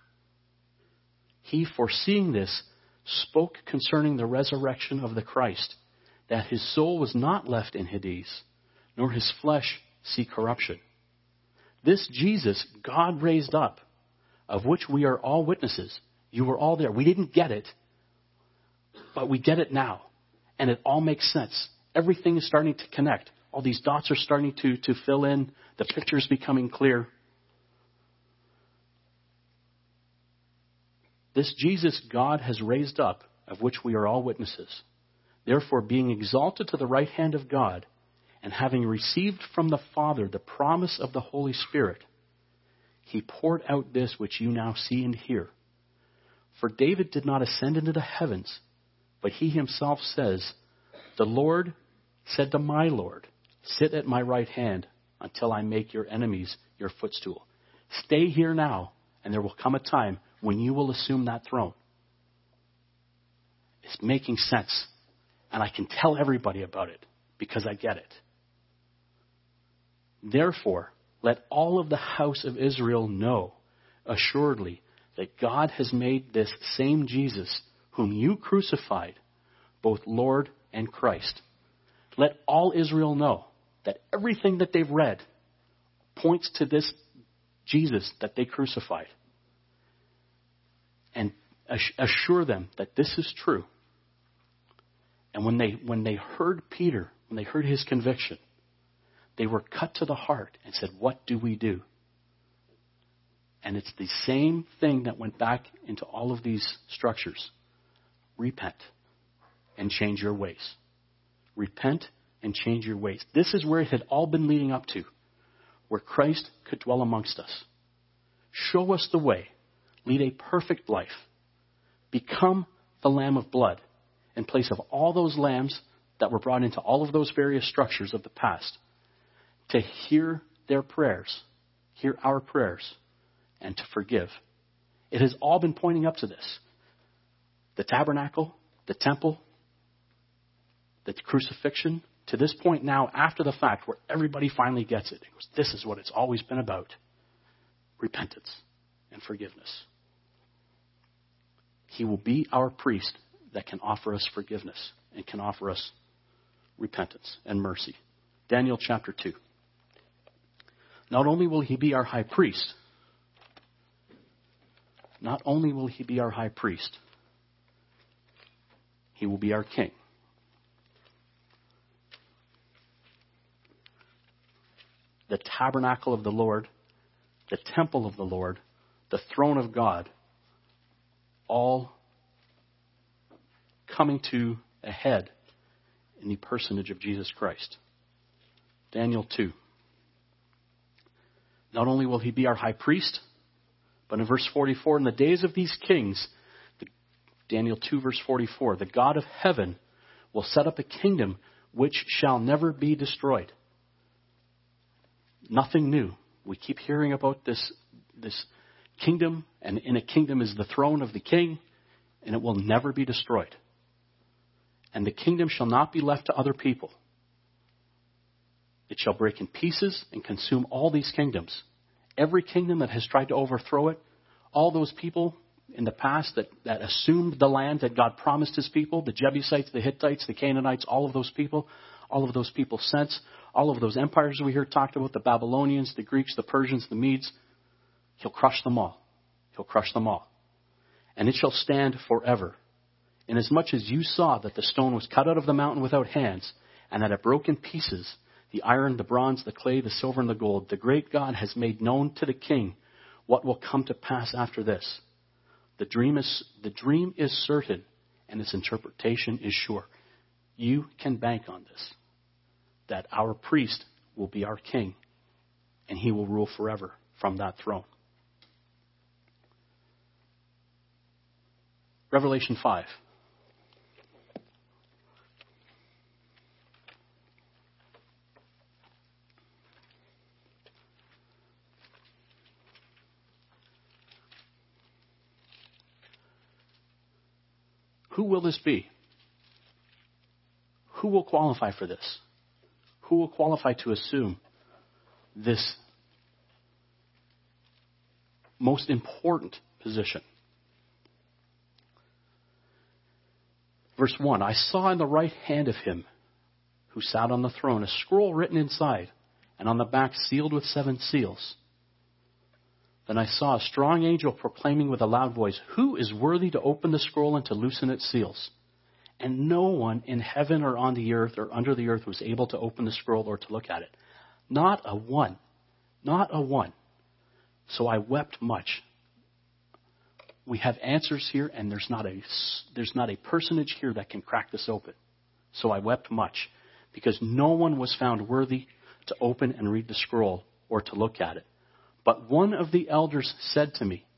He, foreseeing this, spoke concerning the resurrection of the Christ, that his soul was not left in Hades, nor his flesh see corruption. This Jesus God raised up, of which we are all witnesses. You were all there. We didn't get it, but we get it now. And it all makes sense. Everything is starting to connect. All these dots are starting to fill in. The picture's becoming clear. This Jesus God has raised up, of which we are all witnesses. Therefore, being exalted to the right hand of God, and having received from the Father the promise of the Holy Spirit, he poured out this which you now see and hear. For David did not ascend into the heavens, but he himself says, the Lord said to my Lord, sit at my right hand until I make your enemies your footstool. Stay here now, and there will come a time when you will assume that throne. It's making sense. And I can tell everybody about it because I get it. Therefore, let all of the house of Israel know assuredly that God has made this same Jesus, whom you crucified, both Lord and Christ. Let all Israel know that everything that they've read points to this Jesus that they crucified. And assure them that this is true. And when they heard Peter, when they heard his conviction, they were cut to the heart and said, what do we do? And it's the same thing that went back into all of these structures. Repent and change your ways. Repent and change your ways. This is where it had all been leading up to, where Christ could dwell amongst us. Show us the way. Lead a perfect life. Become the Lamb of blood in place of all those lambs that were brought into all of those various structures of the past, to hear their prayers, hear our prayers, and to forgive. It has all been pointing up to this. The tabernacle, the temple, the crucifixion, to this point now after the fact where everybody finally gets it. It goes, this is what it's always been about. Repentance and forgiveness. He will be our priest that can offer us forgiveness and can offer us repentance and mercy. Daniel chapter 2. Not only will he be our high priest, he will be our king. The tabernacle of the Lord, the temple of the Lord, the throne of God, all coming to a head in the personage of Jesus Christ. Daniel 2. Not only will he be our high priest, but in verse 44, in the days of these kings, Daniel 2 verse 44, the God of heaven will set up a kingdom which shall never be destroyed. Nothing new. We keep hearing about this kingdom, and in a kingdom is the throne of the king, and it will never be destroyed. And the kingdom shall not be left to other people. It shall break in pieces and consume all these kingdoms. Every kingdom that has tried to overthrow it, all those people in the past that assumed the land that God promised his people, the Jebusites, the Hittites, the Canaanites, all of those people since, all of those empires we hear talked about, the Babylonians, the Greeks, the Persians, the Medes, he'll crush them all. He'll crush them all. And it shall stand forever. inasmuch as you saw that the stone was cut out of the mountain without hands, and that it broke in pieces, the iron, the bronze, the clay, the silver, and the gold, the great God has made known to the king what will come to pass after this. The dream is certain, and its interpretation is sure. You can bank on this, that our priest will be our king, and he will rule forever from that throne. Revelation 5. Who will this be? Who will qualify for this? Who will qualify to assume this most important position? Verse 1, I saw in the right hand of him who sat on the throne a scroll written inside, and on the back sealed with 7 seals. Then I saw a strong angel proclaiming with a loud voice, who is worthy to open the scroll and to loosen its seals? And no one in heaven or on the earth or under the earth was able to open the scroll or to look at it. Not a one. Not a one. So I wept much. We have answers here, and there's not a personage here that can crack this open. So I wept much, because no one was found worthy to open and read the scroll or to look at it. But one of the elders said to me,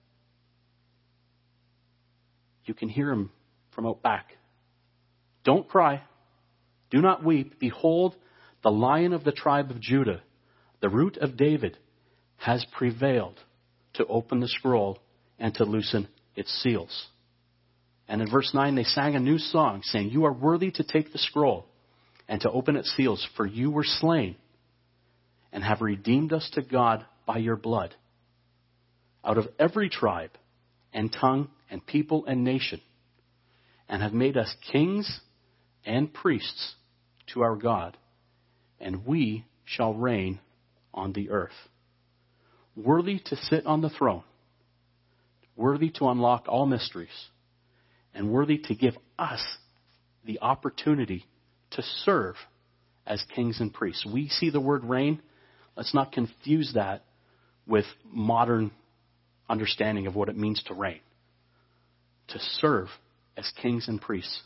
you can hear him from out back, don't cry, do not weep. Behold, the Lion of the tribe of Judah, the Root of David, has prevailed to open the scroll and to loosen its seals. And in verse 9, they sang a new song, saying, you are worthy to take the scroll and to open its seals, for you were slain and have redeemed us to God by your blood out of every tribe and tongue and people and nation, and have made us kings and priests to our God, and we shall reign on the earth. Worthy to sit on the throne, worthy to unlock all mysteries, and worthy to give us the opportunity to serve as kings and priests. We see the word reign. Let's not confuse that with modern understanding of what it means to reign. To serve as kings and priests.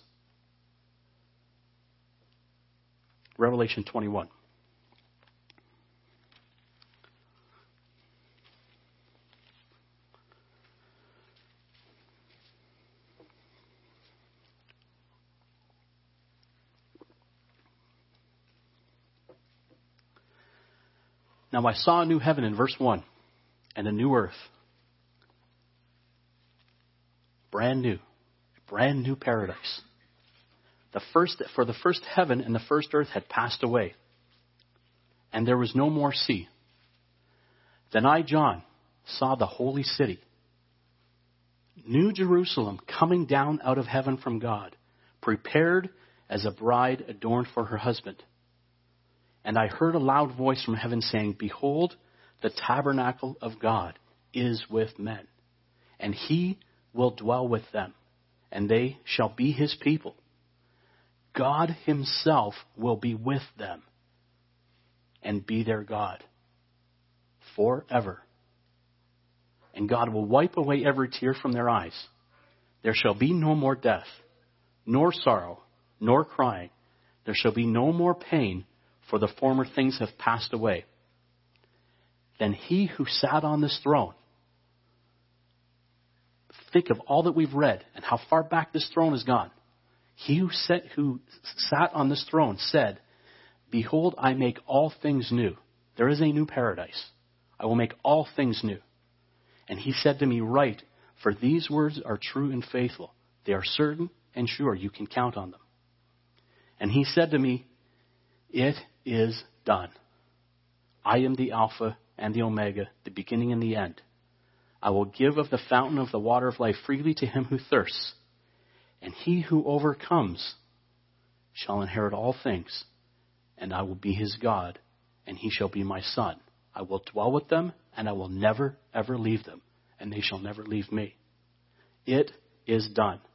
Revelation 21. Now I saw a new heaven in verse 1 and a new earth. Brand new paradise. For the first heaven and the first earth had passed away, and there was no more sea. Then I, John, saw the holy city, New Jerusalem, coming down out of heaven from God, prepared as a bride adorned for her husband. And I heard a loud voice from heaven saying, behold, the tabernacle of God is with men, and he will dwell with them, and they shall be his people. God himself will be with them and be their God forever. And God will wipe away every tear from their eyes. There shall be no more death, nor sorrow, nor crying. There shall be no more pain, for the former things have passed away. Then he who sat on this throne, think of all that we've read and how far back this throne has gone. He who sat on this throne said, behold, I make all things new. There is a new paradise. I will make all things new. And he said to me, write, for these words are true and faithful. They are certain and sure. You can count on them. And he said to me, it is done. I am the Alpha and the Omega, the beginning and the end. I will give of the fountain of the water of life freely to him who thirsts. And he who overcomes shall inherit all things. And I will be his God, and he shall be my son. I will dwell with them, and I will never, ever leave them, and they shall never leave me. It is done.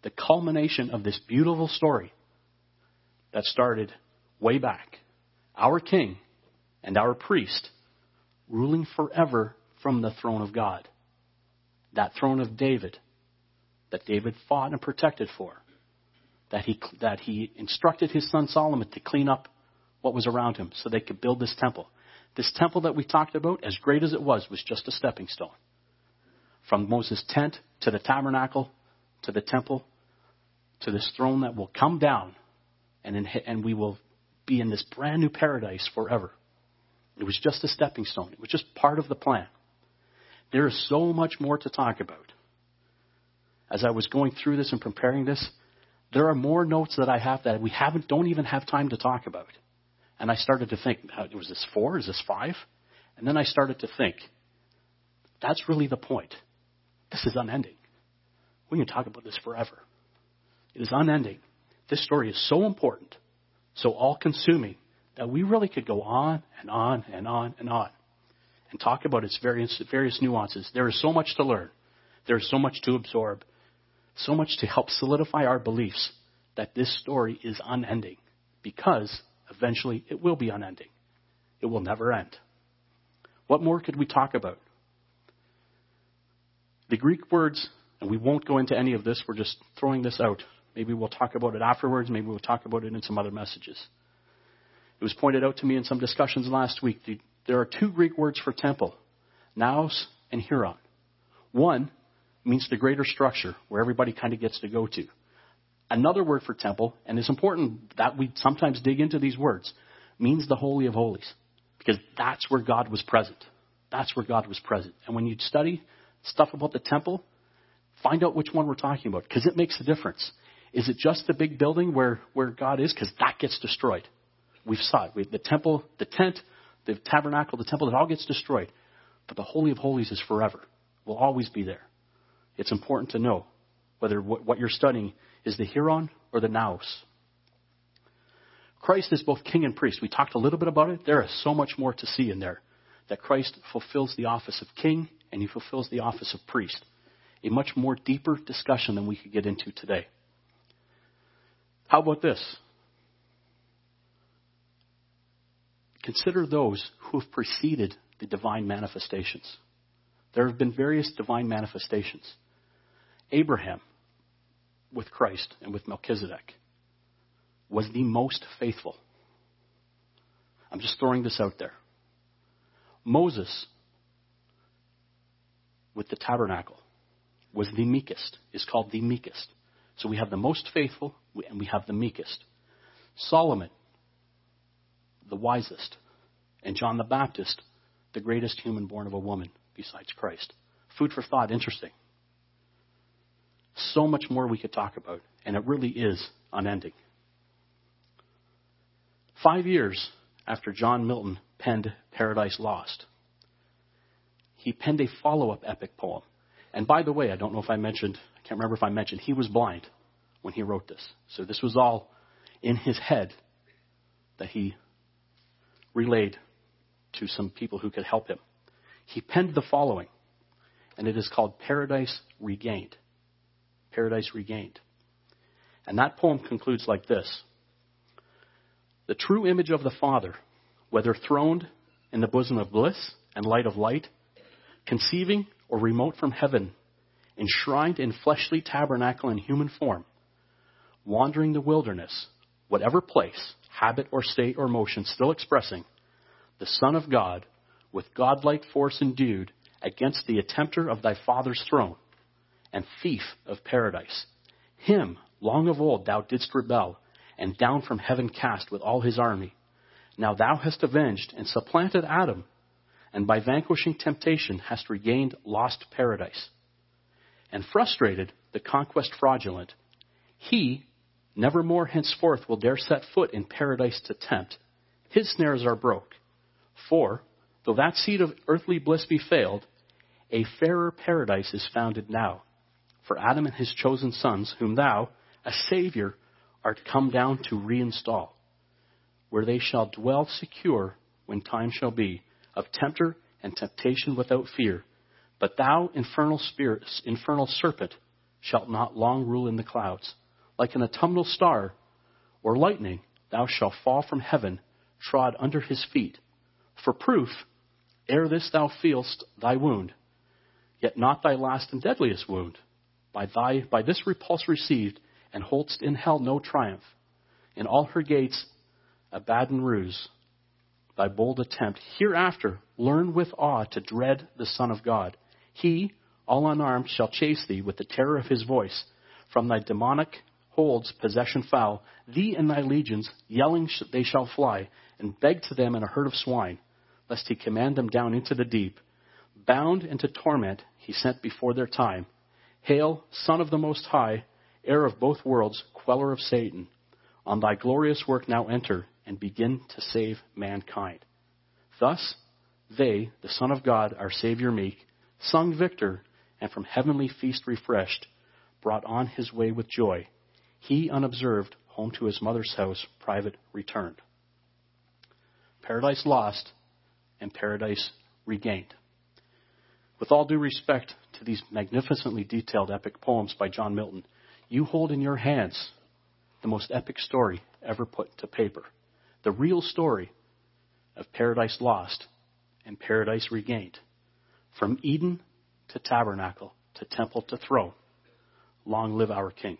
the culmination of this beautiful story that started way back. Our king and our priest ruling forever from the throne of God. That throne of David that David fought and protected for. That he instructed his son Solomon to clean up what was around him so they could build this temple. This temple that we talked about, as great as it was just a stepping stone. From Moses' tent to the tabernacle to the temple to this throne that will come down and we will be in this brand new paradise forever. It was just a stepping stone. It was just part of the plan. There is so much more to talk about. As I was going through this and preparing this, there are more notes that I have that we don't even have time to talk about. And I started to think, was this 4? Is this 5? And then I started to think, that's really the point. This is unending. We can talk about this forever. It is unending. This story is so important, so all-consuming, that we really could go on and on and on and on and talk about its various nuances. There is so much to learn. There is so much to absorb, so much to help solidify our beliefs that this story is unending, because eventually it will be unending. It will never end. What more could we talk about? The Greek words, and we won't go into any of this, we're just throwing this out. Maybe we'll talk about it afterwards. Maybe we'll talk about it in some other messages. It was pointed out to me in some discussions last week. There are 2 Greek words for temple, naos and hieron. One means the greater structure where everybody kind of gets to go to. Another word for temple, and it's important that we sometimes dig into these words, means the Holy of Holies, because that's where God was present. That's where God was present. And when you study stuff about the temple, find out which one we're talking about, because it makes a difference. Is it just the big building where God is? Because that gets destroyed. We've saw it. The temple, the tent, the tabernacle, the temple, it all gets destroyed. But the Holy of Holies is forever. Will always be there. It's important to know whether what you're studying is the hieron or the naos. Christ is both king and priest. We talked a little bit about it. There is so much more to see in there. That Christ fulfills the office of king and he fulfills the office of priest. A much more deeper discussion than we could get into today. How about this? Consider those who have preceded the divine manifestations. There have been various divine manifestations. Abraham, with Christ and with Melchizedek, was the most faithful. I'm just throwing this out there. Moses, with the tabernacle, was the meekest, is called the meekest. So we have the most faithful and we have the meekest. Solomon, the wisest, and John the Baptist, the greatest human born of a woman besides Christ. Food for thought, interesting. So much more we could talk about, and it really is unending. 5 years after John Milton penned Paradise Lost, he penned a follow-up epic poem. And by the way, I don't know if I mentioned, I can't remember if I mentioned, he was blind when he wrote this. So this was all in his head that he relayed to some people who could help him. He penned the following, and it is called Paradise Regained. Paradise Regained. And that poem concludes like this. The true image of the Father, whether throned in the bosom of bliss and light of light, conceiving or remote from heaven, enshrined in fleshly tabernacle in human form, wandering the wilderness, whatever place, habit or state or motion, still expressing, the Son of God, with godlike force endued, against the attempter of thy Father's throne, and thief of paradise. Him, long of old, thou didst rebel, and down from heaven cast with all his army. Now thou hast avenged and supplanted Adam, and by vanquishing temptation hast regained lost paradise. And frustrated the conquest fraudulent, he nevermore henceforth will dare set foot in paradise to tempt. His snares are broke. For, though that seed of earthly bliss be failed, a fairer paradise is founded now, for Adam and his chosen sons, whom thou, a Savior, art come down to reinstall, where they shall dwell secure when time shall be, of tempter and temptation without fear. But thou, infernal spirit, infernal serpent, shalt not long rule in the clouds. Like an autumnal star or lightning, thou shalt fall from heaven, trod under his feet. For proof, ere this thou feelst thy wound, yet not thy last and deadliest wound. By this repulse received, and holdst in hell no triumph. In all her gates a Baden ruse, thy bold attempt. Hereafter learn with awe to dread the Son of God. He, all unarmed, shall chase thee with the terror of his voice. From thy demonic holds possession foul, thee and thy legions, yelling they shall fly, and beg to them in a herd of swine, lest he command them down into the deep. Bound into torment he sent before their time. Hail, Son of the Most High, heir of both worlds, queller of Satan. On thy glorious work now enter, and begin to save mankind. Thus they, the Son of God, our Savior meek, sung victor, and from heavenly feast refreshed, brought on his way with joy. He, unobserved, home to his mother's house, private returned. Paradise lost and paradise regained. With all due respect to these magnificently detailed epic poems by John Milton, you hold in your hands the most epic story ever put to paper. The real story of paradise lost and paradise regained. From Eden to tabernacle to temple to throne. Long live our King.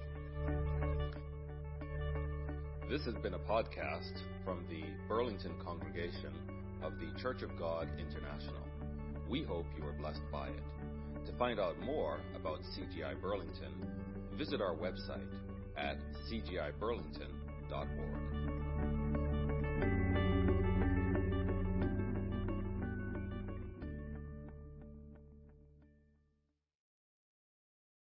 This has been a podcast from the Burlington congregation of the Church of God International. We hope you are blessed by it. To find out more about CGI Burlington, visit our website at cgiburlington.org.